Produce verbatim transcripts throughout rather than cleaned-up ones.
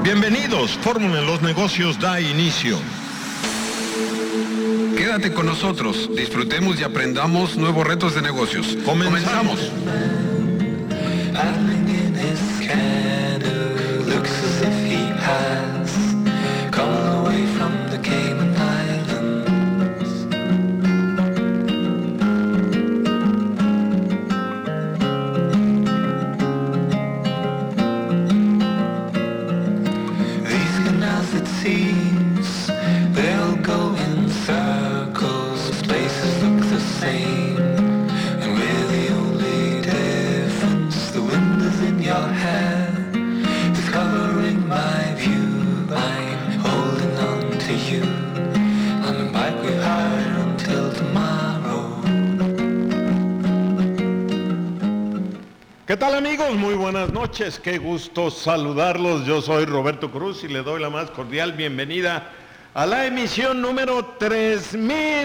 Bienvenidos, Fórmula en los Negocios da inicio. Quédate con nosotros, disfrutemos y aprendamos nuevos retos de negocios. Comenzamos. ¿Qué tal, amigos? Muy buenas noches, qué gusto saludarlos. Yo soy Roberto Cruz y le doy la más cordial bienvenida a la emisión número tres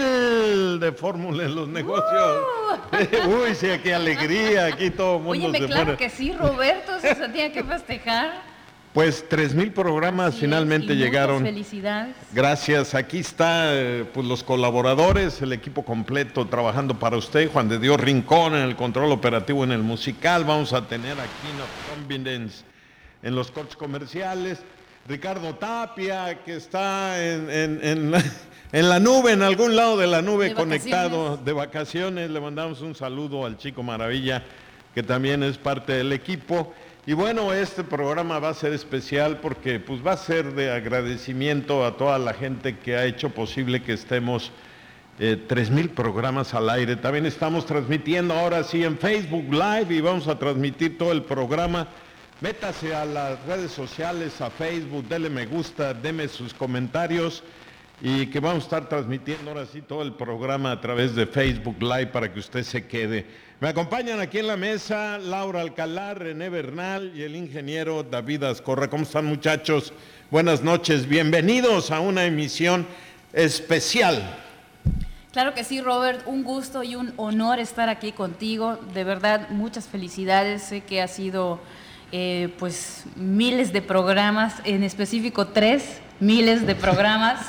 mil de Fórmula en los Negocios. Uh. Uy, sí, qué alegría, aquí todo el mundo. Óyeme, se claro pone... que sí, Roberto, eso se tiene que festejar. Pues tres mil programas sí, finalmente llegaron. Felicidades. Gracias, aquí está pues los colaboradores, el equipo completo trabajando para usted. Juan de Dios Rincón en el control operativo en el musical. Vamos a tener aquí en Convenience en los cortes comerciales. Ricardo Tapia, que está en, en, en, la, en la nube, en algún lado de la nube, de conectado vacaciones. de vacaciones. Le mandamos un saludo al Chico Maravilla, que también es parte del equipo. Y bueno, este programa va a ser especial porque pues va a ser de agradecimiento a toda la gente que ha hecho posible que estemos eh, tres mil programas al aire. También estamos transmitiendo ahora sí en Facebook Live y vamos a transmitir todo el programa. Métase a las redes sociales, a Facebook, dele me gusta, deme sus comentarios y que vamos a estar transmitiendo ahora sí todo el programa a través de Facebook Live para que usted se quede. Me acompañan aquí en la mesa Laura Alcalá, René Bernal y el ingeniero David Azcorra. ¿Cómo están, muchachos? Buenas noches, bienvenidos a una emisión especial. Claro que sí, Robert, un gusto y un honor estar aquí contigo. De verdad, muchas felicidades. Sé que ha sido eh, pues miles de programas, en específico tres miles de programas.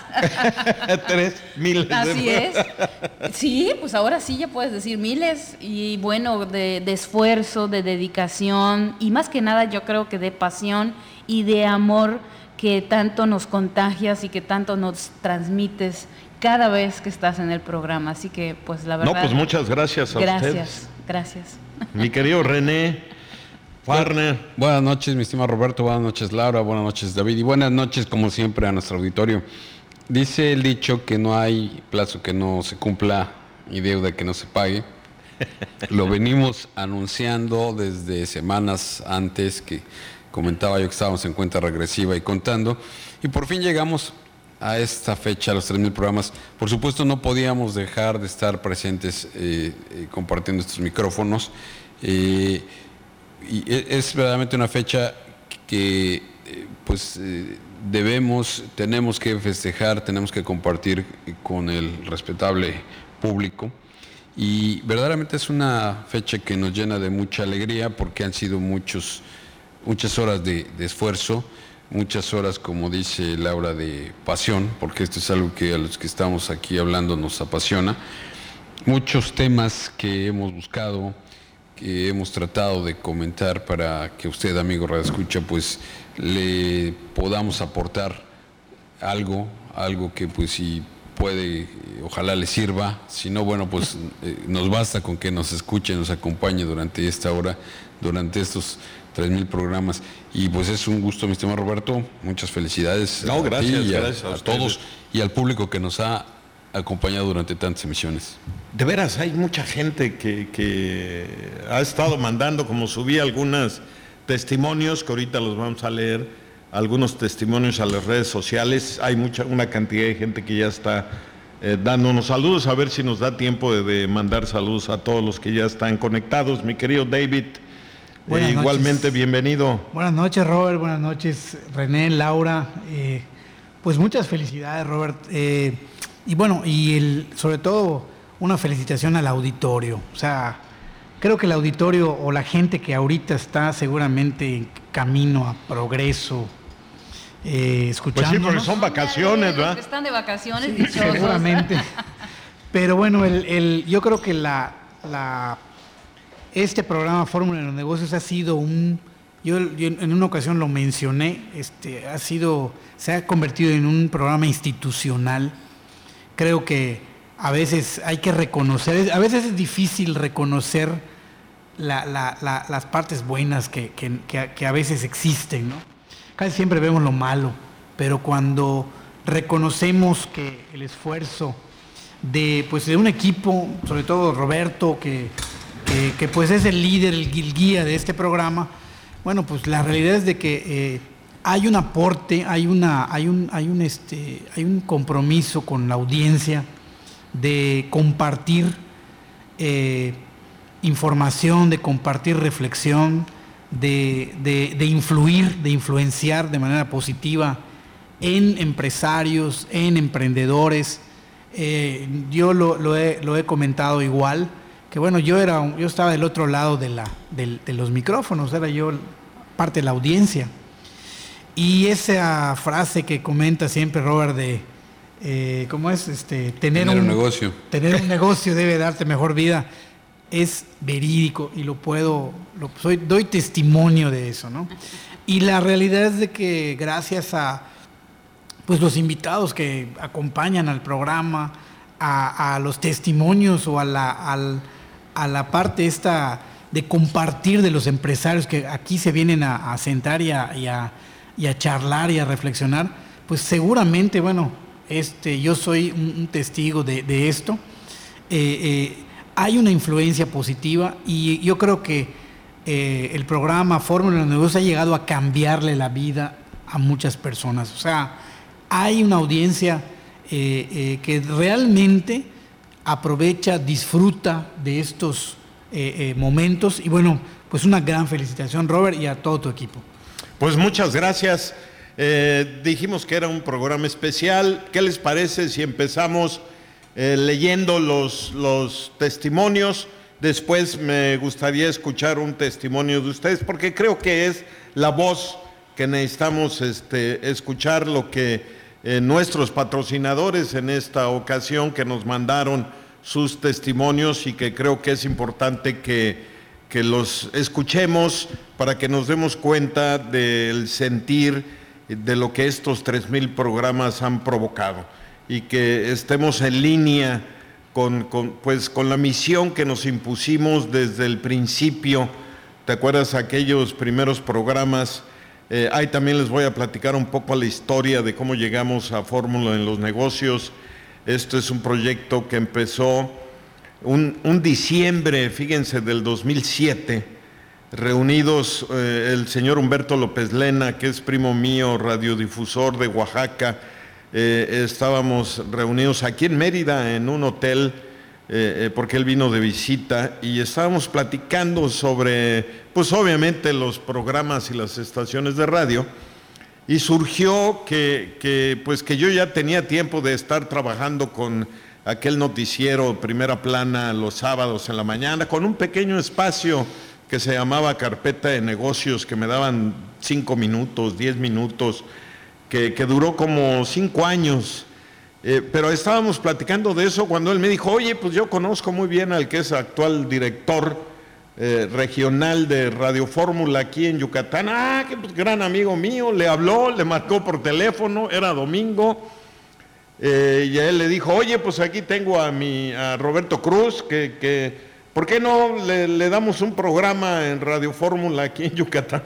Tres miles Así de es. Sí, pues ahora sí ya puedes decir miles. Y bueno, de, de esfuerzo, de dedicación y más que nada yo creo que de pasión y de amor que tanto nos contagias y que tanto nos transmites cada vez que estás en el programa. Así que pues la verdad. No, pues muchas gracias a gracias, ustedes. Gracias, gracias. Mi querido René. Farner. Buenas noches, mi estimado Roberto, buenas noches, Laura, buenas noches, David, y buenas noches, como siempre, a nuestro auditorio. Dice el dicho que no hay plazo que no se cumpla y deuda que no se pague. Lo venimos anunciando desde semanas antes, que comentaba yo que estábamos en cuenta regresiva y contando, y por fin llegamos a esta fecha, a los tres mil programas. Por supuesto, no podíamos dejar de estar presentes eh, eh, compartiendo estos micrófonos. Eh, Y es verdaderamente una fecha que pues debemos, tenemos que festejar, tenemos que compartir con el respetable público. Y verdaderamente es una fecha que nos llena de mucha alegría porque han sido muchos, muchas horas de, de esfuerzo, muchas horas, como dice Laura, de pasión, porque esto es algo que a los que estamos aquí hablando nos apasiona. Muchos temas que hemos buscado, que hemos tratado de comentar para que usted, amigo radioescucha, pues le podamos aportar algo, algo que pues si puede, ojalá le sirva, si no, bueno, pues eh, nos basta con que nos escuche, nos acompañe durante esta hora, durante estos tres mil programas, y pues es un gusto, mi estimado Roberto, muchas felicidades no, a gracias, ti y a, gracias a, a todos y al público que nos ha acompañado durante tantas emisiones. De veras, hay mucha gente que, que ha estado mandando, como subí algunos testimonios, que ahorita los vamos a leer, algunos testimonios a las redes sociales. Hay mucha, una cantidad de gente que ya está eh, dándonos saludos, a ver si nos da tiempo de, de mandar saludos a todos los que ya están conectados. Mi querido David, eh, igualmente bienvenido. Buenas noches, Robert, buenas noches, René, Laura, eh, pues muchas felicidades, Robert. Eh, Y bueno, y el, sobre todo una felicitación al auditorio. O sea, creo que el auditorio o la gente que ahorita está seguramente en camino a progreso, eh, escuchándonos. Pues sí, porque son vacaciones, ¿verdad? Que están de vacaciones, Sí, dichosos. seguramente. Pero bueno, el, el, yo creo que la, la, este programa Fórmula de los Negocios ha sido un, yo, yo en una ocasión lo mencioné, este, ha sido, se ha convertido en un programa institucional. Creo que a veces hay que reconocer, a veces es difícil reconocer la, la, la, las partes buenas que, que, que, que a veces existen, ¿no? Casi siempre vemos lo malo, pero cuando reconocemos que el esfuerzo de, pues, de un equipo, sobre todo Roberto, que, que, que pues es el líder, el guía de este programa, bueno, pues la realidad es de que eh, hay un aporte, hay una, hay un, hay un, este, hay un compromiso con la audiencia de compartir eh, información, de compartir reflexión, de, de, de influir, de influenciar de manera positiva en empresarios, en emprendedores. Eh, yo lo, lo, he, lo he comentado igual, que bueno, yo era yo estaba del otro lado de, la, de, de los micrófonos, era yo parte de la audiencia. Y esa frase que comenta siempre Robert de, eh, ¿cómo es? Este, tener, tener un, un negocio. Tener un negocio debe darte mejor vida, es verídico y lo puedo, lo, soy, doy testimonio de eso, ¿no? Y la realidad es de que gracias a pues los invitados que acompañan al programa, a, a los testimonios o a la, al, a la parte esta de compartir de los empresarios que aquí se vienen a, a sentar y a, y, a, y a charlar y a reflexionar, pues seguramente, bueno, este, yo soy un, un testigo de, de esto. Eh, eh, hay una influencia positiva y yo creo que eh, el programa Fórmula de los Negocios ha llegado a cambiarle la vida a muchas personas. O sea, hay una audiencia eh, eh, que realmente aprovecha, disfruta de estos eh, eh, momentos y bueno, pues una gran felicitación, Robert, y a todo tu equipo. Pues muchas gracias. Eh, dijimos que era un programa especial. ¿Qué les parece si empezamos eh, leyendo los, los testimonios? Después me gustaría escuchar un testimonio de ustedes porque creo que es la voz que necesitamos este, escuchar, lo que eh, nuestros patrocinadores en esta ocasión que nos mandaron sus testimonios y que creo que es importante que, que los escuchemos para que nos demos cuenta del sentir de lo que estos tres mil programas han provocado y que estemos en línea con, con, pues, con la misión que nos impusimos desde el principio. ¿Te acuerdas aquellos primeros programas? Eh, ahí también les voy a platicar un poco la historia de cómo llegamos a Fórmula en los Negocios. Esto es un proyecto que empezó un, un diciembre, fíjense, del dos mil siete, reunidos eh, el señor Humberto López Lena, que es primo mío, radiodifusor de Oaxaca. Eh, estábamos reunidos aquí en Mérida en un hotel eh, eh, porque él vino de visita y estábamos platicando sobre, pues obviamente los programas y las estaciones de radio y surgió que, que, pues que yo ya tenía tiempo de estar trabajando con aquel noticiero Primera Plana los sábados en la mañana con un pequeño espacio que se llamaba Carpeta de Negocios, que me daban cinco minutos, diez minutos, que, que duró como cinco años. Eh, pero estábamos platicando de eso cuando él me dijo, oye, pues yo conozco muy bien al que es actual director eh, regional de Radio Fórmula aquí en Yucatán. Ah, que pues, gran amigo mío, le habló, le marcó por teléfono, era domingo, eh, y a él le dijo, oye, pues aquí tengo a mi, a Roberto Cruz, que, que ¿por qué no le, le damos un programa en Radio Fórmula aquí en Yucatán?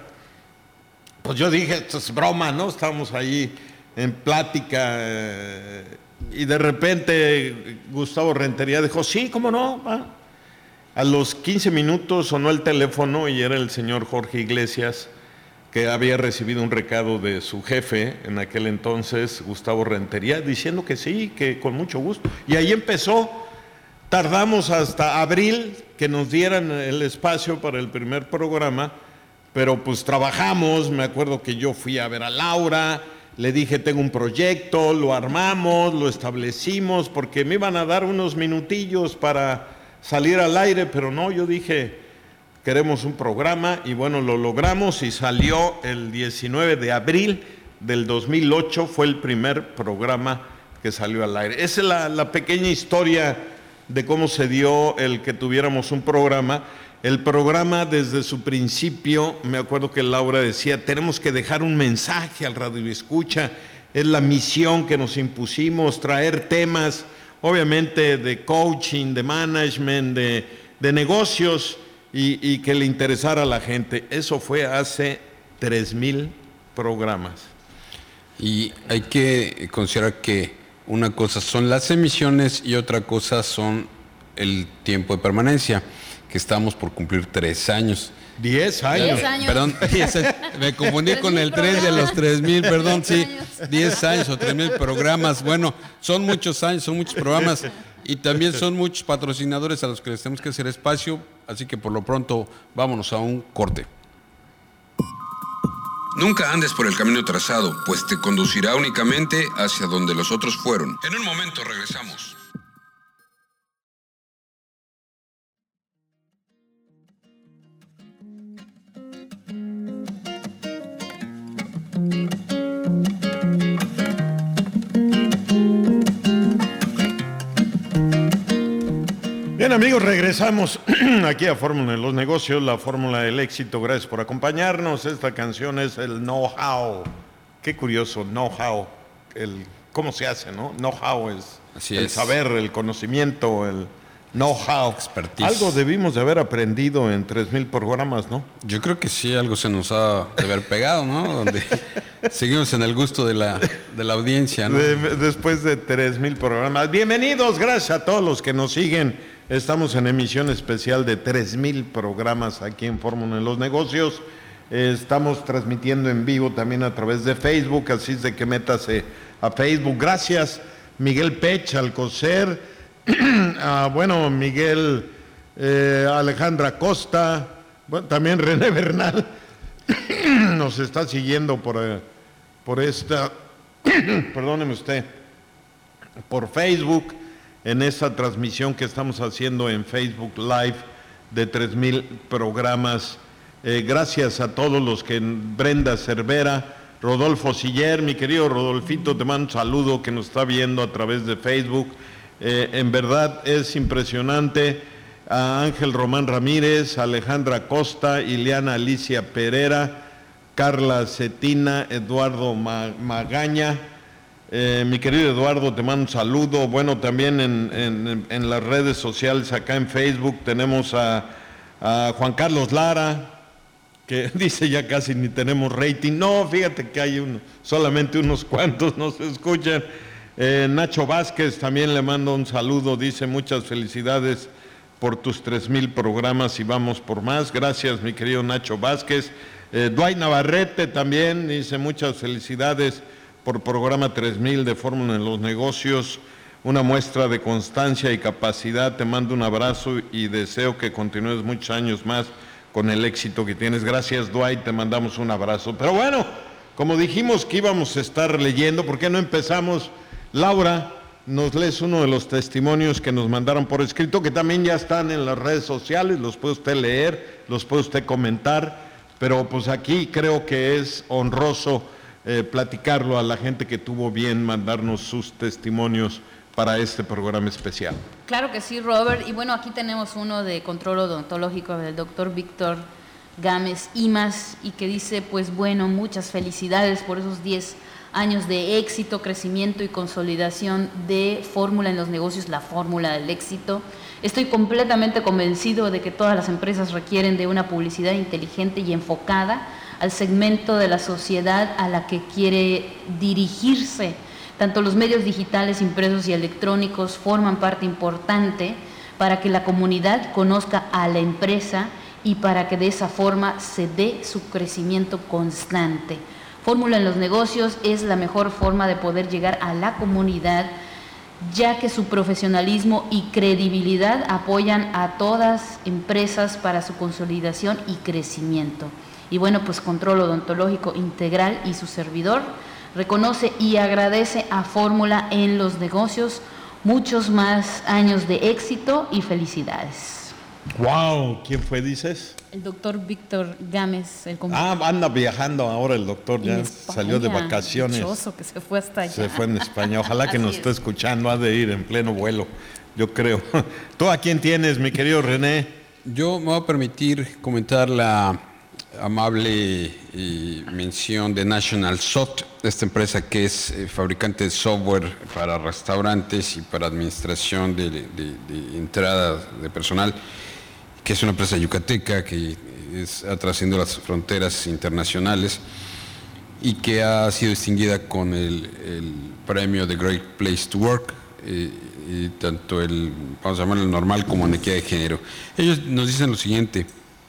Pues yo dije, esto es broma, ¿no? Estábamos ahí en plática eh, y de repente Gustavo Rentería dijo, sí, ¿cómo no? ¿Va? A los quince minutos sonó el teléfono y era el señor Jorge Iglesias, que había recibido un recado de su jefe en aquel entonces, Gustavo Rentería, diciendo que sí, que con mucho gusto. Y ahí empezó. Tardamos hasta abril que nos dieran el espacio para el primer programa, pero pues trabajamos. Me acuerdo que yo fui a ver a Laura, le dije tengo un proyecto, lo armamos, lo establecimos, porque me iban a dar unos minutillos para salir al aire, pero no, yo dije queremos un programa y bueno, lo logramos y salió el diecinueve de abril del dos mil ocho fue el primer programa que salió al aire. Esa es la, la pequeña historia de cómo se dio el que tuviéramos un programa. El programa desde su principio, me acuerdo que Laura decía, tenemos que dejar un mensaje al radioescucha, es la misión que nos impusimos, traer temas, obviamente de coaching, de management, de, de negocios, y, y que le interesara a la gente. Eso fue hace tres mil programas. Y hay que considerar que una cosa son las emisiones y otra cosa son el tiempo de permanencia, que estamos por cumplir tres años. Diez años. Diez años. Perdón, diez años. Me confundí con el tres de los tres mil, perdón, sí. Diez años o tres mil programas. Bueno, son muchos años, son muchos programas y también son muchos patrocinadores a los que les tenemos que hacer espacio, así que por lo pronto vámonos a un corte. Nunca andes por el camino trazado, pues te conducirá únicamente hacia donde los otros fueron. En un momento regresamos. Bien, amigos, regresamos aquí a Fórmula de los Negocios, la fórmula del éxito. Gracias por acompañarnos. Esta canción es el know-how. Qué curioso, know-how. El cómo se hace, ¿no? Know-how es Así el es. saber, el conocimiento, el know-how. Expertise. Algo debimos de haber aprendido en tres mil programas, ¿no? Yo creo que sí, algo se nos ha de haber pegado, ¿no? Donde seguimos en el gusto de la, de la audiencia, ¿no? De- después de tres mil programas. Bienvenidos, gracias a todos los que nos siguen. Estamos en emisión especial de tres mil programas aquí en Fórmula de los Negocios. Eh, estamos transmitiendo en vivo también a través de Facebook, así es de que métase a Facebook. Gracias, Miguel Pech, Alcocer, a, bueno, Miguel, eh, Alejandra Costa, bueno, también René Bernal nos está siguiendo por, eh, por esta, perdóneme usted, por Facebook, en esta transmisión que estamos haciendo en Facebook Live de tres mil programas. Eh, gracias a todos los que, Brenda Cervera, Rodolfo Siller, mi querido Rodolfito, te mando un saludo, que nos está viendo a través de Facebook. Eh, en verdad es impresionante. A Ángel Román Ramírez, Alejandra Costa, Ileana Alicia Pereira, Carla Cetina, Eduardo Ma- Magaña. Eh, mi querido Eduardo, te mando un saludo. Bueno, también en, en, en las redes sociales, acá en Facebook, tenemos a, a Juan Carlos Lara, que dice ya casi ni tenemos rating. No, fíjate que hay uno, solamente unos cuantos nos escuchan. Eh, Nacho Vázquez, también le mando un saludo, dice muchas felicidades por tus tres mil programas y vamos por más. Gracias, mi querido Nacho Vázquez. Eh, Dwight Navarrete también dice muchas felicidades por programa tres mil de Fórmula en los Negocios, una muestra de constancia y capacidad. Te mando un abrazo y deseo que continúes muchos años más con el éxito que tienes. Gracias, Dwight, te mandamos un abrazo. Pero bueno, como dijimos que íbamos a estar leyendo, ¿por qué no empezamos? Laura, nos lees uno de los testimonios que nos mandaron por escrito, que también ya están en las redes sociales, los puede usted leer, los puede usted comentar, pero pues aquí creo que es honroso Eh, platicarlo a la gente que tuvo bien mandarnos sus testimonios para este programa especial. Claro que sí, Robert. Y bueno, aquí tenemos uno de control odontológico del doctor Víctor Gámez Imas, y que dice, pues bueno, muchas felicidades por esos diez años de éxito, crecimiento y consolidación de Fórmula en los Negocios, la fórmula del éxito. Estoy completamente convencido de que todas las empresas requieren de una publicidad inteligente y enfocada al segmento de la sociedad a la que quiere dirigirse. Tanto los medios digitales, impresos y electrónicos forman parte importante para que la comunidad conozca a la empresa y para que de esa forma se dé su crecimiento constante. Fórmula en los Negocios es la mejor forma de poder llegar a la comunidad, ya que su profesionalismo y credibilidad apoyan a todas empresas para su consolidación y crecimiento. Y bueno, pues Control Odontológico Integral y su servidor reconoce y agradece a Fórmula en los Negocios muchos más años de éxito y felicidades. Wow, ¿quién fue, dices? El doctor Víctor Gámez. El ah, anda viajando ahora el doctor, ya España, salió de vacaciones. Dichoso que se fue hasta allá. Se fue en España, ojalá que nos esté escuchando, ha de ir en pleno vuelo, yo creo. ¿Tú a quién tienes, mi querido René? Yo me voy a permitir comentar la amable eh, mención de National Soft, esta empresa que es eh, fabricante de software para restaurantes y para administración de, de, de entrada de personal, que es una empresa yucateca que es, ha trascendido las fronteras internacionales y que ha sido distinguida con el, el premio de Great Place to Work, eh, y tanto el, vamos a llamarlo normal como en equidad de género. Ellos nos dicen lo siguiente: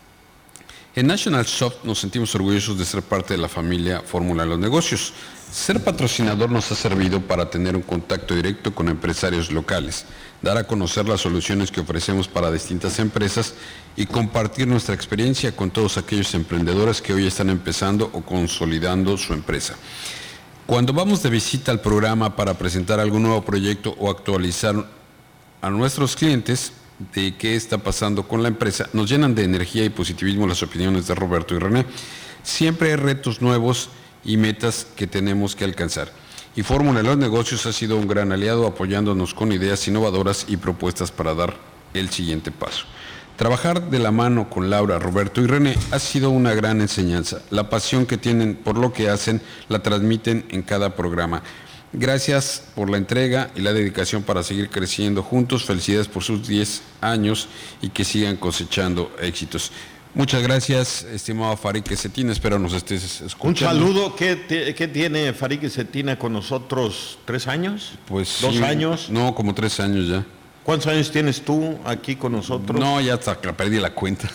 en National Soft nos sentimos orgullosos de ser parte de la familia Fórmula de los Negocios. Ser patrocinador nos ha servido para tener un contacto directo con empresarios locales, dar a conocer las soluciones que ofrecemos para distintas empresas y compartir nuestra experiencia con todos aquellos emprendedores que hoy están empezando o consolidando su empresa. Cuando vamos de visita al programa para presentar algún nuevo proyecto o actualizar a nuestros clientes de qué está pasando con la empresa, nos llenan de energía y positivismo las opiniones de Roberto y René. Siempre hay retos nuevos y metas que tenemos que alcanzar. Y Fórmula de los Negocios ha sido un gran aliado apoyándonos con ideas innovadoras y propuestas para dar el siguiente paso. Trabajar de la mano con Laura, Roberto y René ha sido una gran enseñanza. La pasión que tienen por lo que hacen la transmiten en cada programa. Gracias por la entrega y la dedicación para seguir creciendo juntos. Felicidades por sus diez años y que sigan cosechando éxitos. Muchas gracias, estimado Farique Cetina, espero nos estés escuchando. Un saludo. ¿Qué, qué tiene Farique Cetina con nosotros? ¿Tres años? Pues ¿Dos sí, años? No, como tres años ya. ¿Cuántos años tienes tú aquí con nosotros? No, ya hasta perdí la cuenta.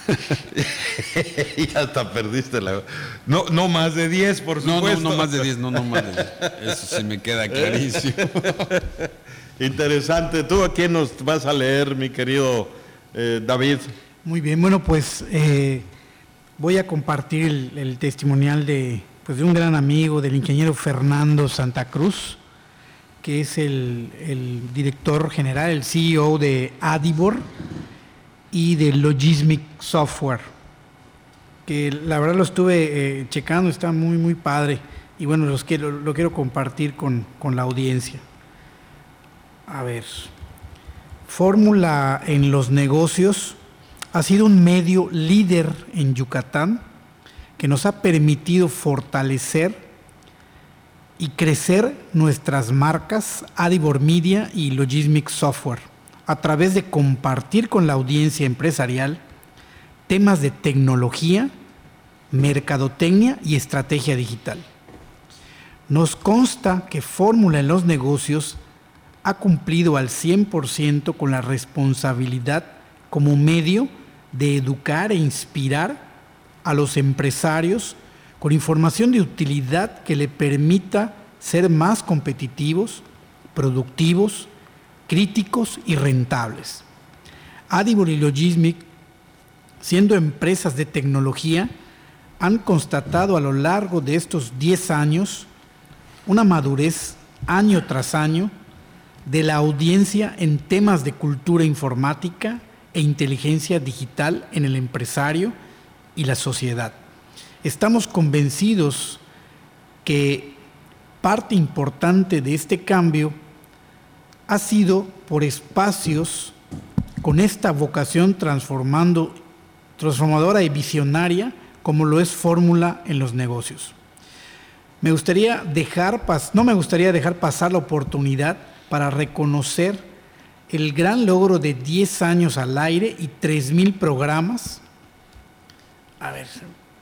Ya hasta perdiste la... No, no más de diez, por supuesto. No, no, no más de diez, no, no más de diez. Eso se me queda clarísimo. Interesante. ¿Tú a quién nos vas a leer, mi querido eh, David? Muy bien, bueno, pues eh, voy a compartir el, el testimonial de, pues, de un gran amigo, del ingeniero Fernando Santa Cruz, que es el, el director general, el C E O de Adibor y de Logismic Software, que la verdad lo estuve eh, checando, está muy, muy padre, y bueno, los quiero, lo quiero compartir con, con la audiencia. A ver, Fórmula en los Negocios ha sido un medio líder en Yucatán que nos ha permitido fortalecer y crecer nuestras marcas Adibor Media y Logismic Software a través de compartir con la audiencia empresarial temas de tecnología, mercadotecnia y estrategia digital. Nos consta que Fórmula en los Negocios ha cumplido al cien por ciento con la responsabilidad como medio de educar e inspirar a los empresarios con información de utilidad que le permita ser más competitivos, productivos, críticos y rentables. Adibor y Logismic, siendo empresas de tecnología, han constatado a lo largo de estos diez años una madurez año tras año de la audiencia en temas de cultura informática e inteligencia digital en el empresario y la sociedad. Estamos convencidos que parte importante de este cambio ha sido por espacios con esta vocación transformando, transformadora y visionaria como lo es Fórmula en los Negocios. Me gustaría dejar pas- no me gustaría dejar pasar la oportunidad para reconocer el gran logro de diez años al aire y tres mil programas. A ver,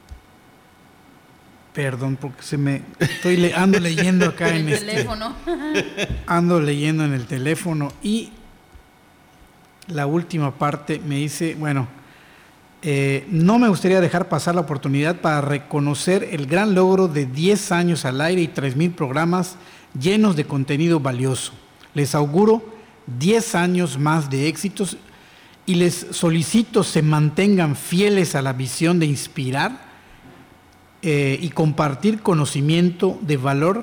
perdón, porque se me estoy le, ando leyendo acá en, en el este, teléfono. Ando leyendo en el teléfono y la última parte me dice, bueno, eh, no me gustaría dejar pasar la oportunidad para reconocer el gran logro de diez años al aire y tres mil programas llenos de contenido valioso. Les auguro diez años más de éxitos y les solicito se mantengan fieles a la visión de inspirar eh, y compartir conocimiento de valor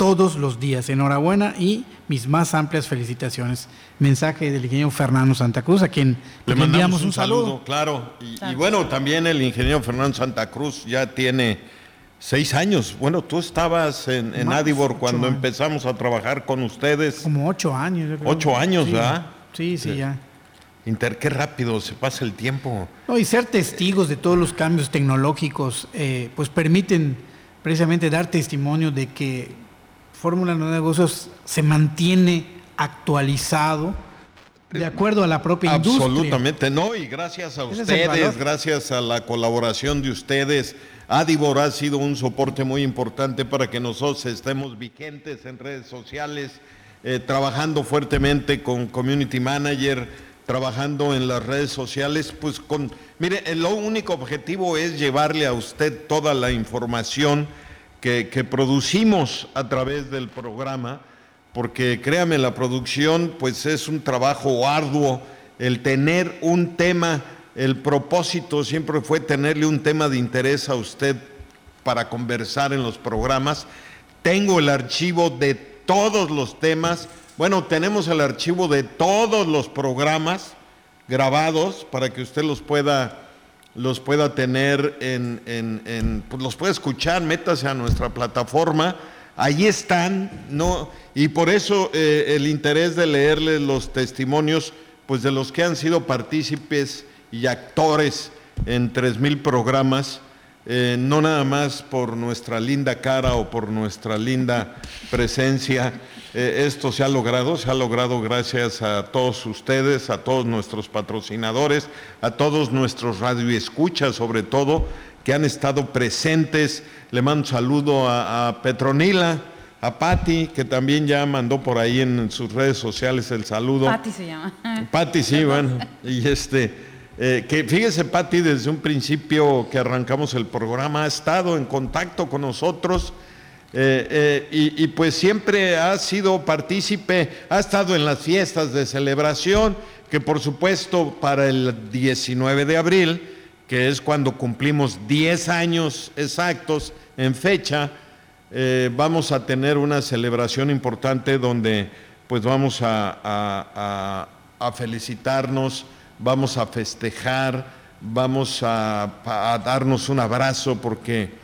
todos los días. Enhorabuena y mis más amplias felicitaciones. Mensaje del ingeniero Fernando Santa Cruz, a quien le, le mandamos enviamos un, un saludo. saludo. Claro, y, y bueno, también el ingeniero Fernando Santa Cruz ya tiene seis años. Bueno, tú estabas en, en Adibor cuando años. empezamos a trabajar con ustedes. Como ocho años. Yo creo. Ocho años, sí, ¿verdad? Sí, sí, sí, ya. Inter, qué rápido se pasa el tiempo. No, y ser testigos de todos los cambios tecnológicos, eh, pues permiten precisamente dar testimonio de que Fórmula de Negocios se mantiene actualizado de acuerdo a la propia industria. Absolutamente, no, y gracias a ustedes, gracias a la colaboración de ustedes, Adibor ha sido un soporte muy importante para que nosotros estemos vigentes en redes sociales, eh, trabajando fuertemente con Community Manager, trabajando en las redes sociales, pues con, mire, el único objetivo es llevarle a usted toda la información que, que producimos a través del programa, porque créame, la producción pues es un trabajo arduo, el tener un tema, el propósito siempre fue tenerle un tema de interés a usted para conversar en los programas. Tengo el archivo de todos los temas. Bueno, tenemos el archivo de todos los programas grabados para que usted los pueda, los pueda tener en, en, en pues los puede escuchar, métase a nuestra plataforma, ahí están, ¿no? Y por eso eh, el interés de leerles los testimonios, pues de los que han sido partícipes y actores en tres mil programas, eh, no nada más por nuestra linda cara o por nuestra linda presencia. Eh, esto se ha logrado, se ha logrado gracias a todos ustedes, a todos nuestros patrocinadores, a todos nuestros radioescuchas sobre todo, que han estado presentes. Le mando un saludo a, a Petronila, a Patti, que también ya mandó por ahí en sus redes sociales el saludo. Patti se llama. Patti, sí, bueno, y este, eh, que fíjese, Patti, desde un principio que arrancamos el programa ha estado en contacto con nosotros. Eh, eh, y, y pues siempre ha sido partícipe, ha estado en las fiestas de celebración, que por supuesto para el diecinueve de abril, que es cuando cumplimos diez años exactos en fecha, eh, vamos a tener una celebración importante donde pues vamos a, a, a, a felicitarnos, vamos a festejar, vamos a, a darnos un abrazo, porque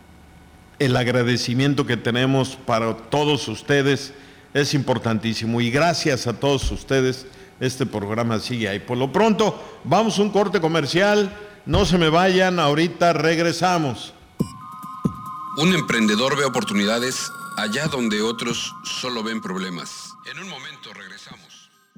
el agradecimiento que tenemos para todos ustedes es importantísimo, y gracias a todos ustedes este programa sigue ahí. Por lo pronto vamos a un corte comercial, no se me vayan, ahorita regresamos. Un emprendedor ve oportunidades allá donde otros solo ven problemas. En un momento regresamos.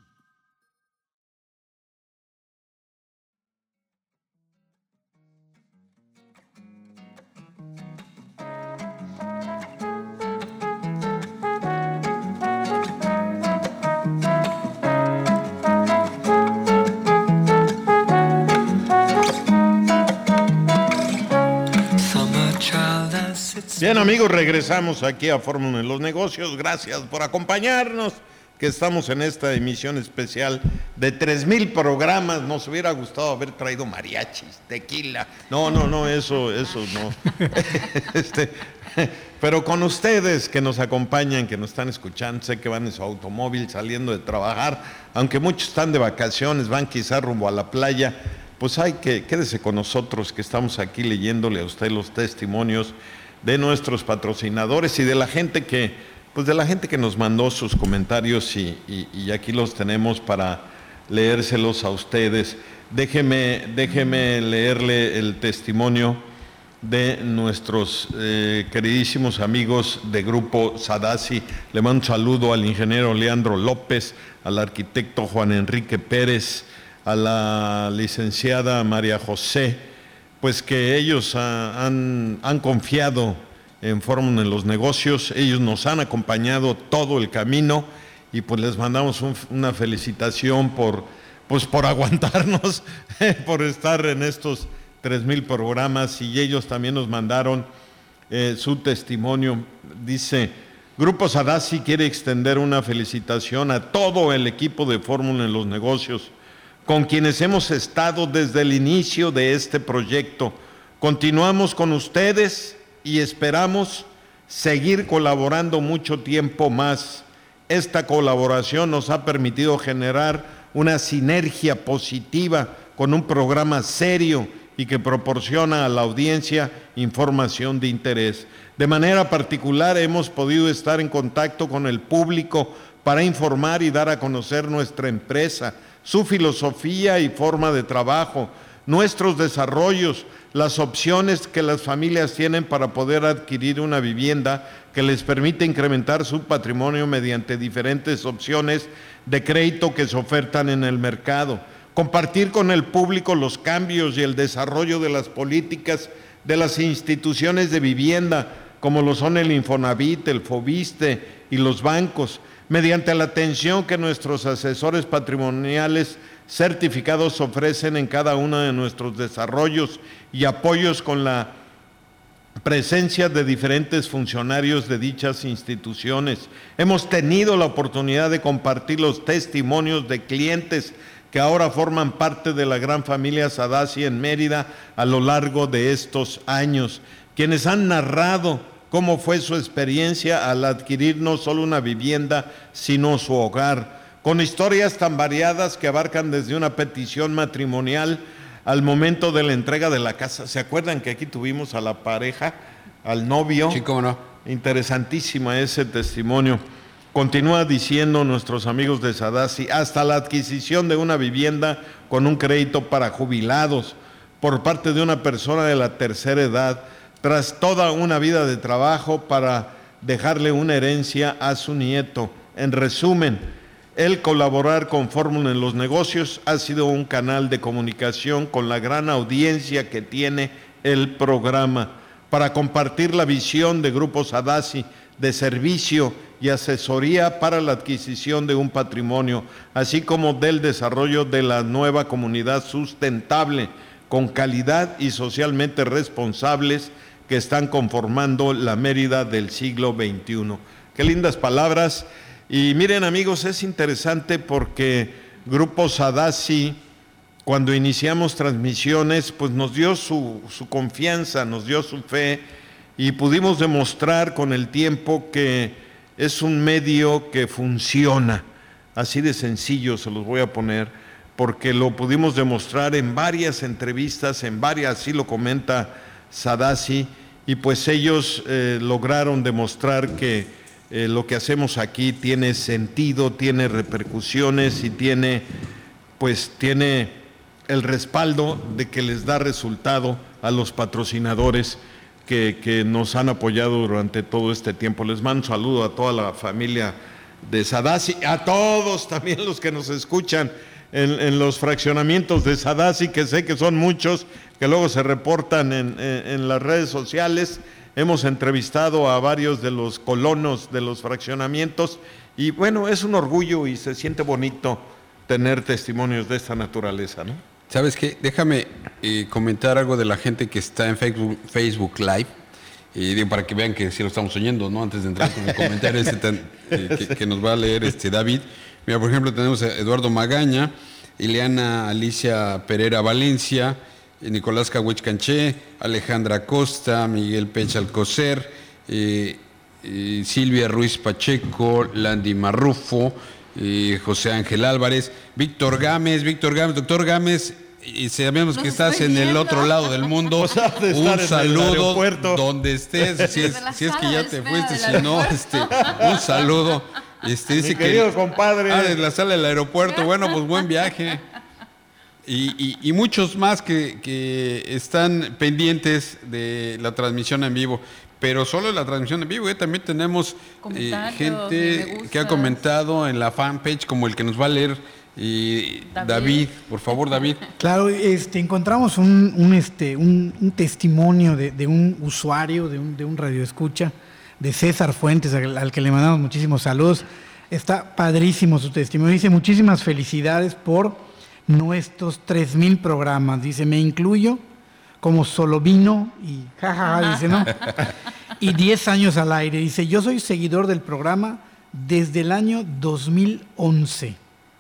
Bien, amigos, regresamos aquí a Fórmula en los Negocios. Gracias por acompañarnos, que estamos en esta emisión especial de tres mil programas. Nos hubiera gustado haber traído mariachis, tequila. No, no, no, eso, eso no. este, pero con ustedes que nos acompañan, que nos están escuchando, sé que van en su automóvil saliendo de trabajar, aunque muchos están de vacaciones, van quizá rumbo a la playa, pues hay que, quédese con nosotros, que estamos aquí leyéndole a usted los testimonios de nuestros patrocinadores y de la gente que, pues de la gente que nos mandó sus comentarios, y, y, y aquí los tenemos para leérselos a ustedes. Déjeme, déjeme leerle el testimonio de nuestros eh, queridísimos amigos de Grupo Sadasi. Le mando un saludo al ingeniero Leandro López, al arquitecto Juan Enrique Pérez, a la licenciada María José, pues que ellos ha, han, han confiado en Fórmula en los Negocios. Ellos nos han acompañado todo el camino, y pues les mandamos un, una felicitación por, pues por aguantarnos, por estar en estos tres mil programas, y ellos también nos mandaron eh, su testimonio. Dice: Grupo Sadasi quiere extender una felicitación a todo el equipo de Fórmula en los Negocios, con quienes hemos estado desde el inicio de este proyecto. Continuamos con ustedes y esperamos seguir colaborando mucho tiempo más. Esta colaboración nos ha permitido generar una sinergia positiva con un programa serio y que proporciona a la audiencia información de interés. De manera particular hemos podido estar en contacto con el público para informar y dar a conocer nuestra empresa, su filosofía y forma de trabajo, nuestros desarrollos, las opciones que las familias tienen para poder adquirir una vivienda que les permite incrementar su patrimonio mediante diferentes opciones de crédito que se ofertan en el mercado. Compartir con el público los cambios y el desarrollo de las políticas de las instituciones de vivienda, como lo son el Infonavit, el Fobiste y los bancos, mediante la atención que nuestros asesores patrimoniales certificados ofrecen en cada uno de nuestros desarrollos y apoyos con la presencia de diferentes funcionarios de dichas instituciones. Hemos tenido la oportunidad de compartir los testimonios de clientes que ahora forman parte de la gran familia Sadassi en Mérida a lo largo de estos años, quienes han narrado cómo fue su experiencia al adquirir no solo una vivienda, sino su hogar, con historias tan variadas que abarcan desde una petición matrimonial al momento de la entrega de la casa. ¿Se acuerdan que aquí tuvimos a la pareja, al novio? Sí, cómo no. Interesantísima ese testimonio. Continúa diciendo nuestros amigos de Sadassi, hasta la adquisición de una vivienda con un crédito para jubilados por parte de una persona de la tercera edad, tras toda una vida de trabajo para dejarle una herencia a su nieto. En resumen, el colaborar con Fórmula en los negocios ha sido un canal de comunicación con la gran audiencia que tiene el programa para compartir la visión de Grupo Sadassi de servicio y asesoría para la adquisición de un patrimonio, así como del desarrollo de la nueva comunidad sustentable, con calidad y socialmente responsables que están conformando la Mérida del siglo veintiuno. Qué lindas palabras. Y miren, amigos, es interesante porque Grupo Sadassi, cuando iniciamos transmisiones, pues nos dio su, su confianza, nos dio su fe y pudimos demostrar con el tiempo que es un medio que funciona. Así de sencillo se los voy a poner, porque lo pudimos demostrar en varias entrevistas, en varias, así lo comenta Sadassi, y pues ellos eh, lograron demostrar que eh, lo que hacemos aquí tiene sentido, tiene repercusiones y tiene, pues tiene el respaldo de que les da resultado a los patrocinadores que, que nos han apoyado durante todo este tiempo. Les mando un saludo a toda la familia de Sadassi, a todos también los que nos escuchan en, en los fraccionamientos de Sadassi, que sé que son muchos, que luego se reportan en, en, en las redes sociales. Hemos entrevistado a varios de los colonos de los fraccionamientos y bueno, es un orgullo y se siente bonito tener testimonios de esta naturaleza, ¿no? ¿Sabes qué? Déjame eh, comentar algo de la gente que está en Facebook, Facebook Live, y digo, para que vean que sí lo estamos oyendo, ¿no? Antes de entrar con el comentario este tan, eh, que, que nos va a leer este David. Mira, por ejemplo, tenemos a Eduardo Magaña, Ileana Alicia Pereira Valencia, Nicolás Cahuich Canché, Alejandra Costa, Miguel Pecha Alcocer, eh, eh, Silvia Ruiz Pacheco, Landy Marrufo, eh, José Ángel Álvarez, Víctor Gámez, Víctor Gámez, doctor Gámez, y sabemos que estás en el otro lado del mundo. O sea, de un saludo el donde estés, si es, si es que ya te fuiste, si no, este, un saludo. Este, dice Mi querido que, compadre. Ah, desde la sala del aeropuerto, bueno, pues buen viaje. Y, y, y muchos más que, que están pendientes de la transmisión en vivo. Pero solo la transmisión en vivo, ¿eh? También tenemos eh, gente que ha comentado en la fanpage, como el que nos va a leer y David. David, por favor, David. Claro, este, encontramos un, un, este, un, un testimonio de, de un usuario, de un, de un radioescucha, de César Fuentes, al, al que le mandamos muchísimos saludos. Está padrísimo su testimonio. Dice, muchísimas felicidades por nuestros tres mil programas. Dice, me incluyo como solo vino y jajaja, dice, ¿no? Y diez años al aire. Dice, yo soy seguidor del programa desde el año dos mil once.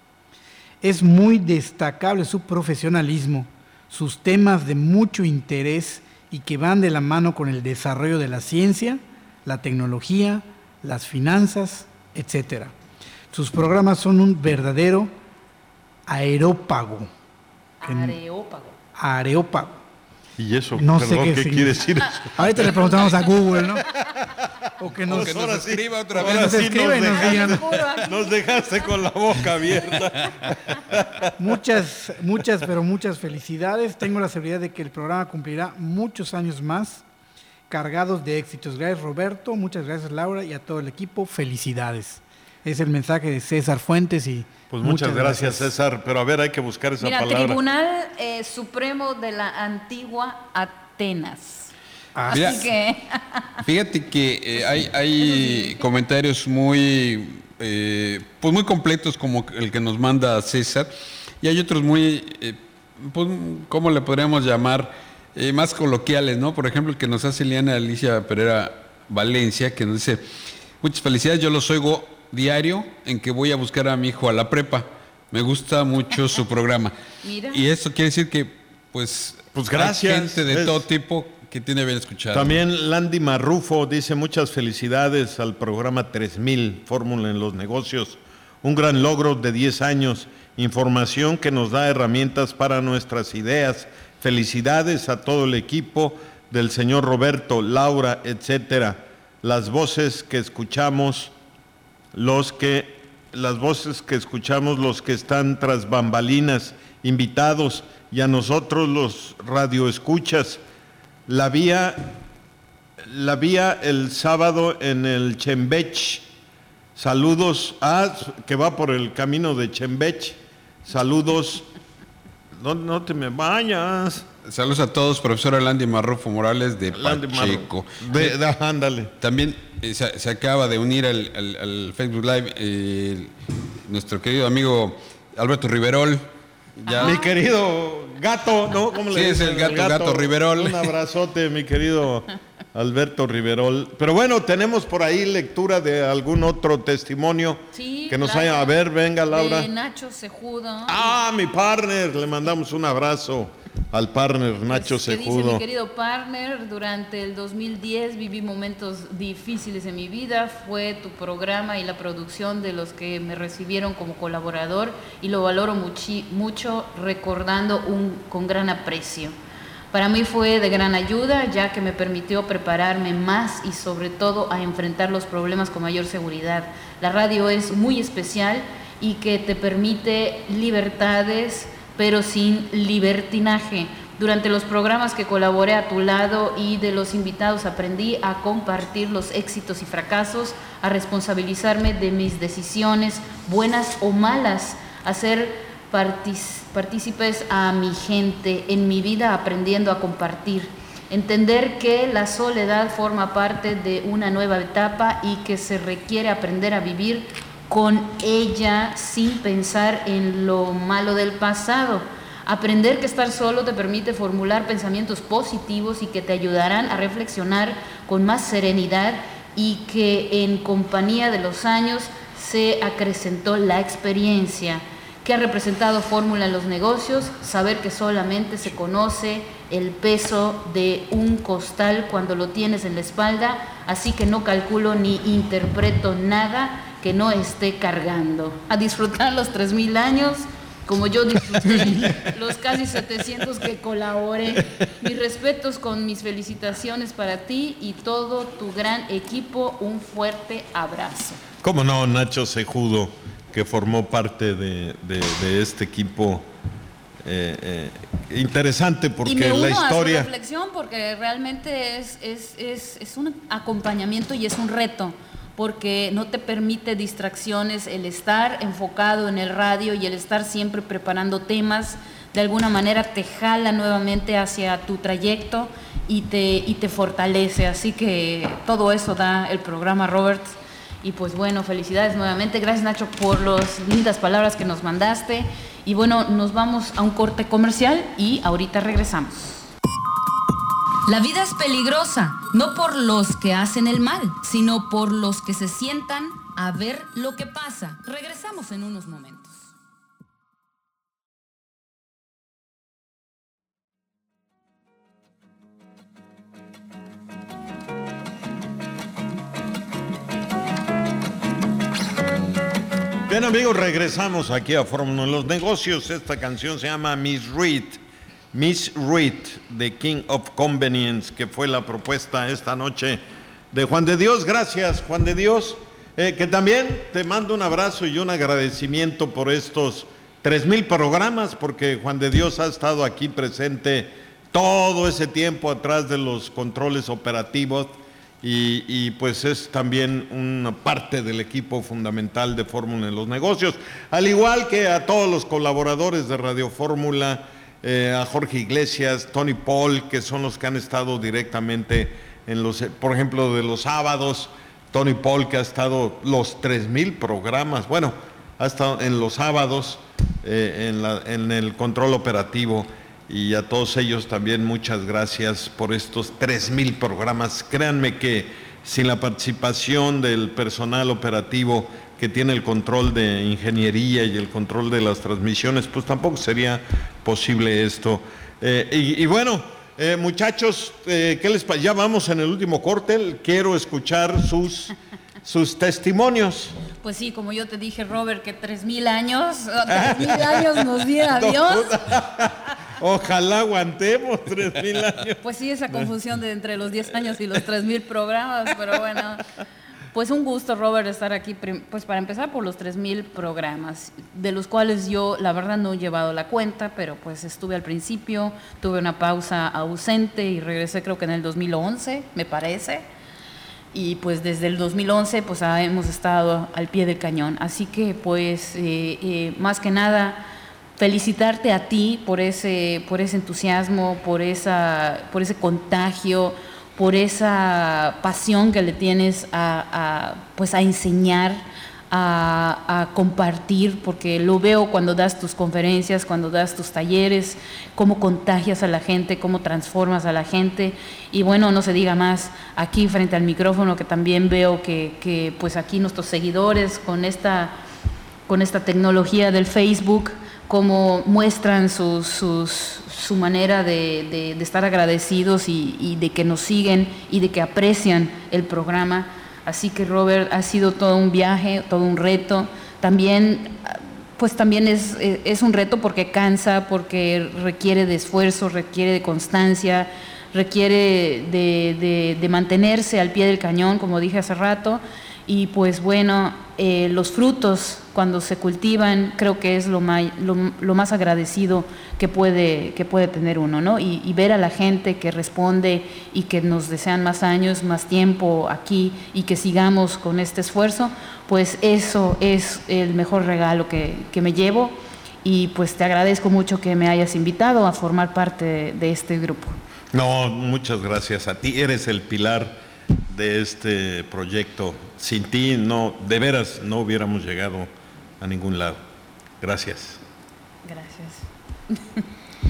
Es muy destacable su profesionalismo, sus temas de mucho interés y que van de la mano con el desarrollo de la ciencia, la tecnología, las finanzas, etcétera. Sus programas son un verdadero aerópago. Areópago. Areópago. ¿Y eso? No Perdón, sé qué, ¿qué significa. quiere decir eso? Ahorita le preguntamos a Google, ¿no? O que nos, que nos ahora sí, escriba otra ahora vez. nos sí escriba y nos dejaste- digan. Nos dejaste con la boca abierta. Muchas, muchas, pero muchas felicidades. Tengo la seguridad de que el programa cumplirá muchos años más, cargados de éxitos. Gracias, Roberto. Muchas gracias, Laura, y a todo el equipo. Felicidades. Es el mensaje de César Fuentes y Pues muchas, gracias, César. Pero a ver, hay que buscar esa Mira, palabra. Tribunal eh, Supremo de la Antigua Atenas. Ah, Así Mira, que Fíjate que eh, hay, hay comentarios muy, eh, pues muy completos como el que nos manda César y hay otros muy, eh, pues, ¿cómo le podríamos llamar? Eh, más coloquiales, ¿no? Por ejemplo, el que nos hace Liana Alicia Pereira Valencia, que nos dice, muchas felicidades, yo los oigo diario en que voy a buscar a mi hijo a la prepa. Me gusta mucho su programa. Mira. Y eso quiere decir que, pues, Pues gracias. hay gente de Es- todo tipo que tiene bien escuchado. También Landy Marrufo dice muchas felicidades al programa tres mil, Fórmula en los Negocios. Un gran logro de diez años, información que nos da herramientas para nuestras ideas. Felicidades a todo el equipo del señor Roberto, Laura, etcétera. Las voces que escuchamos, los que, las voces que escuchamos, los que están tras bambalinas, invitados y a nosotros los radioescuchas. La vía, la vía el sábado en el Chembech. Saludos a, que va por el camino de Chembech. Saludos. No, no te me vayas. Saludos a todos, profesora Landy Marrufo Morales de Landy Pacheco. Marro. De, de- ándale. También eh, se, se acaba de unir al, al- al Facebook Live eh, nuestro querido amigo Alberto Riverol. Ya, Mi querido gato, ¿no? ¿Cómo Sí, es dicen? el gato, gato Riverol. Un abrazote, mi querido Alberto Riverol. Pero bueno, tenemos por ahí lectura de algún otro testimonio sí, que nos claro. haya. A ver, venga, Laura. De Nacho Sejudo. Ah, mi partner, le mandamos un abrazo al partner Nacho Pues, ¿qué dice Sejudo. mi querido partner? Durante el dos mil diez viví momentos difíciles en mi vida. Fue tu programa y la producción de los que me recibieron como colaborador y lo valoro muchi- mucho recordando un, con gran aprecio. Para mí fue de gran ayuda, ya que me permitió prepararme más y sobre todo a enfrentar los problemas con mayor seguridad. La radio es muy especial y que te permite libertades, pero sin libertinaje. Durante los programas que colaboré a tu lado y de los invitados aprendí a compartir los éxitos y fracasos, a responsabilizarme de mis decisiones, buenas o malas, a ser partic- partícipes a mi gente en mi vida aprendiendo a compartir. Entender que la soledad forma parte de una nueva etapa y que se requiere aprender a vivir con ella sin pensar en lo malo del pasado. Aprender que estar solo te permite formular pensamientos positivos y que te ayudarán a reflexionar con más serenidad y que en compañía de los años se acrecentó la experiencia. ¿Qué ha representado Fórmula en los negocios? Saber que solamente se conoce el peso de un costal cuando lo tienes en la espalda, así que no calculo ni interpreto nada que no esté cargando. A disfrutar los tres mil años, como yo disfruté los casi setecientos que colaboré. Mis respetos con mis felicitaciones para ti y todo tu gran equipo. Un fuerte abrazo. ¿Cómo no, Nacho Sejudo, que formó parte de, de- de este equipo eh, eh, interesante porque Y me uno la a su historia. reflexión porque realmente es, es, es, es un acompañamiento y es un reto, porque no te permite distracciones el estar enfocado en el radio y el estar siempre preparando temas, de alguna manera te jala nuevamente hacia tu trayecto y te, y te fortalece. Así que todo eso da el programa, Robert. Y pues bueno, felicidades nuevamente. Gracias, Nacho, por las lindas palabras que nos mandaste. Y bueno, nos vamos a un corte comercial y ahorita regresamos. La vida es peligrosa, no por los que hacen el mal, sino por los que se sientan a ver lo que pasa. Regresamos en unos momentos. Bien, amigos, regresamos aquí a Fórmula en los Negocios. Esta canción se llama Miss Reed. Miss Reed, de King of Convenience, que fue la propuesta esta noche de Juan de Dios. Gracias, Juan de Dios. Eh, que también te mando un abrazo y un agradecimiento por estos tres mil programas, porque Juan de Dios ha estado aquí presente todo ese tiempo atrás de los controles operativos y, y pues es también una parte del equipo fundamental de Fórmula en los Negocios, al igual que a todos los colaboradores de Radio Fórmula, eh, a Jorge Iglesias, Tony Paul, que son los que han estado directamente en los, por ejemplo, de los sábados, Tony Paul, que ha estado los tres mil programas, bueno, ha estado en los sábados, eh, en, la, en el control operativo. Y a todos ellos también muchas gracias por estos tres mil programas. Créanme que sin la participación del personal operativo que tiene el control de ingeniería y el control de las transmisiones, pues tampoco sería posible esto. Eh, y, y bueno, eh, muchachos, eh, ¿qué les pasa? Ya vamos en el último corte. Quiero escuchar sus, sus testimonios. Pues sí, como yo te dije, Robert, que tres mil años, tres mil años nos diera Dios. Ojalá aguantemos tres mil años. Pues sí, esa confusión de entre los diez años y los tres mil programas, pero bueno, pues un gusto, Robert, estar aquí, pues para empezar por los tres mil programas, de los cuales yo la verdad no he llevado la cuenta, pero pues estuve al principio, tuve una pausa ausente y regresé creo que en el dos mil once, me parece, y pues desde el dos mil once pues hemos estado al pie del cañón, así que pues eh, eh, más que nada felicitarte a ti por ese, por ese entusiasmo, por, esa, por ese contagio, por esa pasión que le tienes a, a, pues a enseñar, a, a compartir, porque lo veo cuando das tus conferencias, cuando das tus talleres, cómo contagias a la gente, cómo transformas a la gente. Y bueno, no se diga más, aquí frente al micrófono, que también veo que, que pues aquí nuestros seguidores con esta, con esta tecnología del Facebook, cómo muestran sus, sus, su manera de, de, de estar agradecidos y, y de que nos siguen y de que aprecian el programa. Así que, Robert, ha sido todo un viaje, todo un reto. También, pues también es, es un reto porque cansa, porque requiere de esfuerzo, requiere de constancia, requiere de, de, de mantenerse al pie del cañón, como dije hace rato. Y pues bueno, eh, los frutos cuando se cultivan creo que es lo más, lo, lo más agradecido que puede, que puede tener uno, ¿no? Y, y ver a la gente que responde y que nos desean más años, más tiempo aquí y que sigamos con este esfuerzo, pues eso es el mejor regalo que, que me llevo y pues te agradezco mucho que me hayas invitado a formar parte de, de este grupo. No, muchas gracias a ti, eres el pilar de este proyecto. Sin ti, no, de veras, no hubiéramos llegado a ningún lado. Gracias. Gracias.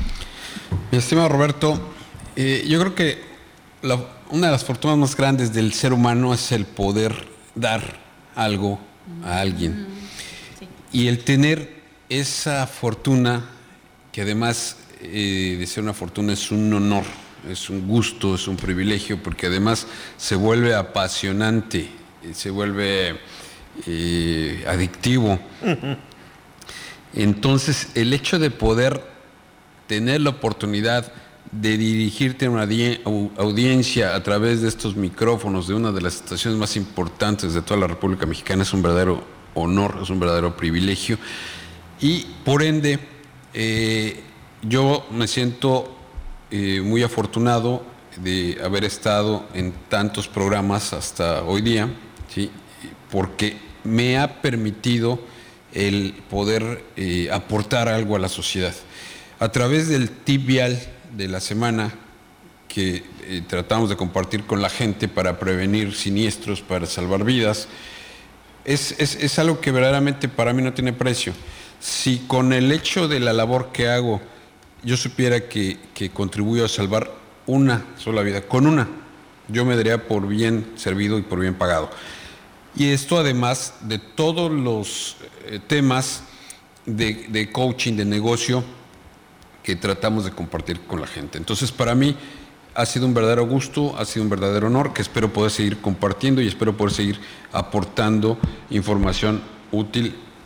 Mi estimado Roberto, eh, yo creo que la, una de las fortunas más grandes del ser humano es el poder dar algo a alguien. Sí. Y el tener esa fortuna, que además eh, de ser una fortuna es un honor, es un gusto, es un privilegio, porque además se vuelve apasionante, se vuelve eh, adictivo. Uh-huh. Entonces, el hecho de poder tener la oportunidad de dirigirte a una audiencia a través de estos micrófonos de una de las estaciones más importantes de toda la República Mexicana es un verdadero honor, es un verdadero privilegio. Y, por ende, eh, yo me siento Eh, muy afortunado de haber estado en tantos programas hasta hoy día, ¿sí? Porque me ha permitido el poder eh, aportar algo a la sociedad. A través del tip vial de la semana que eh, tratamos de compartir con la gente para prevenir siniestros, para salvar vidas, es, es, es algo que verdaderamente para mí no tiene precio. Si con el hecho de la labor que hago yo supiera que, que contribuyo a salvar una sola vida, con una, yo me daría por bien servido y por bien pagado. Y esto además de todos los eh, temas de, de coaching, de negocio, que tratamos de compartir con la gente. Entonces, para mí ha sido un verdadero gusto, ha sido un verdadero honor, que espero poder seguir compartiendo y espero poder seguir aportando información útil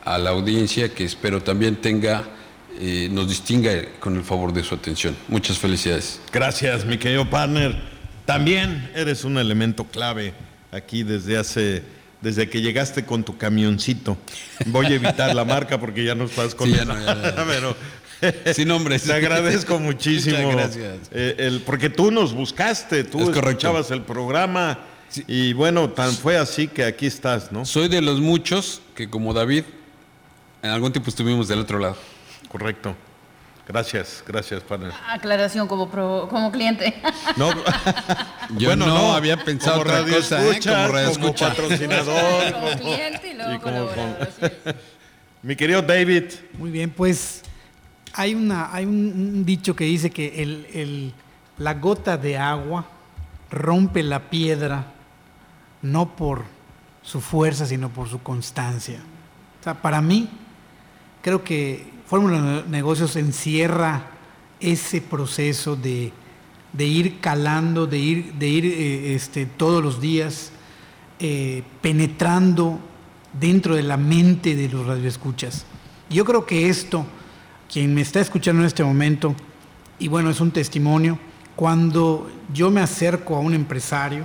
a la audiencia que espero también tenga, eh, nos distinga con el favor de su atención. Muchas felicidades. Gracias, mi querido partner. También eres un elemento clave aquí desde hace, desde que llegaste con tu camioncito. Voy a evitar la marca porque ya no estás con sí, esa. Ya no, ya no, ya no. Pero sin nombre. Te agradezco muchísimo. Muchas gracias. Eh, el, porque tú nos buscaste, tú es escuchabas correcto. el programa sí. Y bueno, tan fue así que aquí estás, ¿no? Soy de los muchos que, como David, en algún tiempo estuvimos del otro lado. Correcto. Gracias, gracias, partner. Aclaración como pro, como cliente. No, yo bueno, no, no había pensado como otra cosa, escucha, ¿eh? como, radio como escucha. patrocinador, como, como cliente y luego y como, colaborador. como... Mi querido David. Muy bien, pues hay una hay un, un dicho que dice que el, el, la gota de agua rompe la piedra no por su fuerza, sino por su constancia. O sea, para mí, creo que Fórmula Negocios encierra ese proceso de, de ir calando, de ir, de ir eh, este, todos los días eh, penetrando dentro de la mente de los radioescuchas. Yo creo que esto, quien me está escuchando en este momento, y bueno, es un testimonio, cuando yo me acerco a un empresario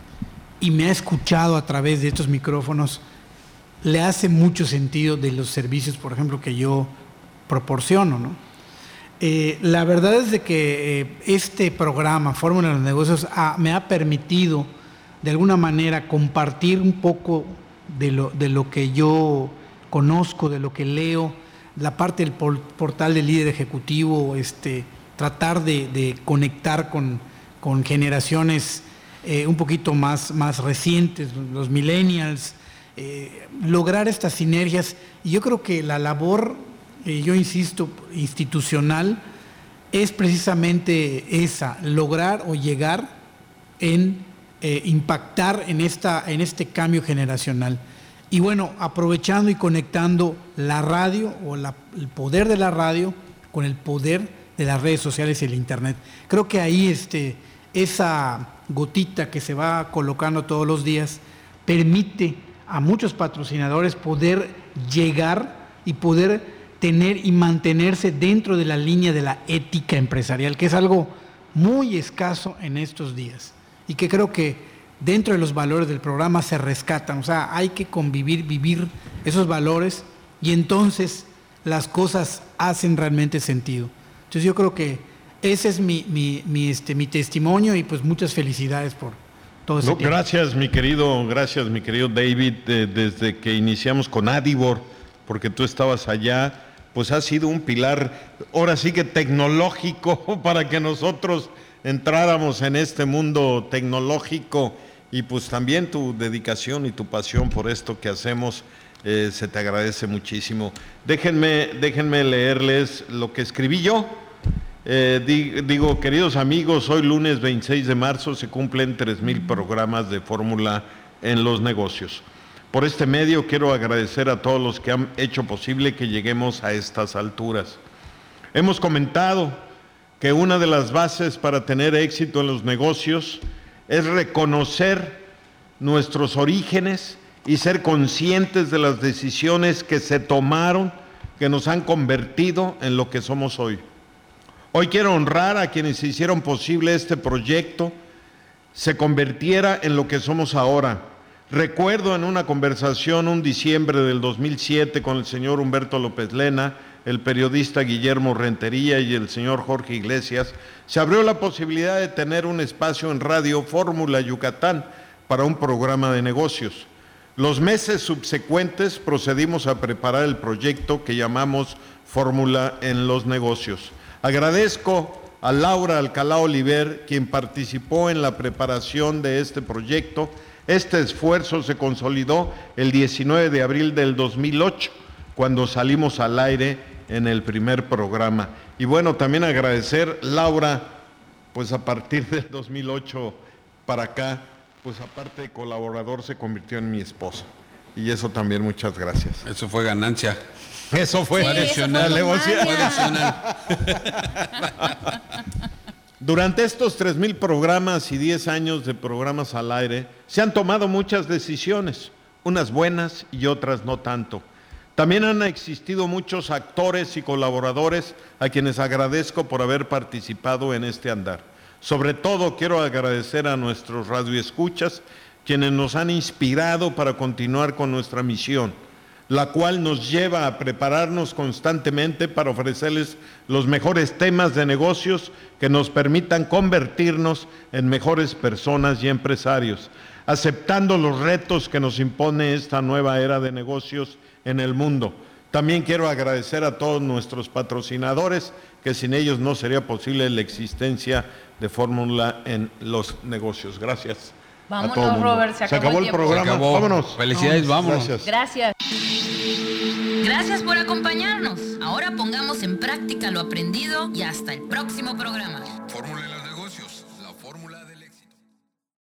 y me ha escuchado a través de estos micrófonos, le hace mucho sentido de los servicios, por ejemplo, que yo proporciono, ¿no? Eh, la verdad es de que eh, este programa, Fórmula de los Negocios, ha, me ha permitido, de alguna manera, compartir un poco de lo, de lo que yo conozco, de lo que leo, la parte del por, portal del líder ejecutivo, este, tratar de, de conectar con, con generaciones eh, un poquito más, más recientes, los millennials, eh, lograr estas sinergias. Y yo creo que la labor, eh, yo insisto, institucional, es precisamente esa, lograr o llegar en eh, impactar en, esta, en este cambio generacional. Y bueno, aprovechando y conectando la radio o la, el poder de la radio con el poder de las redes sociales y el internet. Creo que ahí este, esa gotita que se va colocando todos los días permite a muchos patrocinadores poder llegar y poder tener y mantenerse dentro de la línea de la ética empresarial, que es algo muy escaso en estos días y que creo que dentro de los valores del programa se rescatan. O sea, hay que convivir, vivir esos valores y entonces las cosas hacen realmente sentido. Entonces yo creo que ese es mi, mi, mi, este, mi testimonio y pues muchas felicidades por todo ese no, tiempo. Gracias, mi querido, gracias, mi querido David, eh, desde que iniciamos con Adibor, porque tú estabas allá, pues ha sido un pilar, ahora sí que tecnológico, para que nosotros entráramos en este mundo tecnológico, y pues también tu dedicación y tu pasión por esto que hacemos, eh, se te agradece muchísimo. Déjenme, déjenme leerles lo que escribí yo. Eh, di, digo, queridos amigos, hoy lunes veintiséis de marzo se cumplen tres mil programas de Fórmula en los negocios. Por este medio quiero agradecer a todos los que han hecho posible que lleguemos a estas alturas. Hemos comentado que una de las bases para tener éxito en los negocios es reconocer nuestros orígenes y ser conscientes de las decisiones que se tomaron, que nos han convertido en lo que somos hoy. Hoy quiero honrar a quienes hicieron posible este proyecto se convirtiera en lo que somos ahora. Recuerdo en una conversación un diciembre del dos mil siete con el señor Humberto López Lena, el periodista Guillermo Rentería y el señor Jorge Iglesias, se abrió la posibilidad de tener un espacio en Radio Fórmula Yucatán para un programa de negocios. Los meses subsecuentes procedimos a preparar el proyecto que llamamos Fórmula en los Negocios. Agradezco a Laura Alcalá Oliver, quien participó en la preparación de este proyecto. Este esfuerzo se consolidó el diecinueve de abril del dos mil ocho, cuando salimos al aire en el primer programa. Y bueno, también agradecer, Laura, pues a partir del dos mil ocho para acá, pues aparte de colaborador, se convirtió en mi esposa. Y eso también, muchas gracias. Eso fue ganancia. Eso fue Sí, adicional. eso fue Fue magia. adicional. Durante estos tres mil programas y diez años de programas al aire, se han tomado muchas decisiones, unas buenas y otras no tanto. También han existido muchos actores y colaboradores a quienes agradezco por haber participado en este andar. Sobre todo quiero agradecer a nuestros radioescuchas, quienes nos han inspirado para continuar con nuestra misión, la cual nos lleva a prepararnos constantemente para ofrecerles los mejores temas de negocios que nos permitan convertirnos en mejores personas y empresarios, aceptando los retos que nos impone esta nueva era de negocios en el mundo. También quiero agradecer a todos nuestros patrocinadores, que sin ellos no sería posible la existencia de Fórmula en los negocios. Gracias. Vámonos, a todo el mundo. Robert, se acabó, se acabó el, el programa. Se acabó. Vámonos. Felicidades, vámonos. Gracias. Gracias. Gracias por acompañarnos. Ahora pongamos en práctica lo aprendido y hasta el próximo programa. Fórmula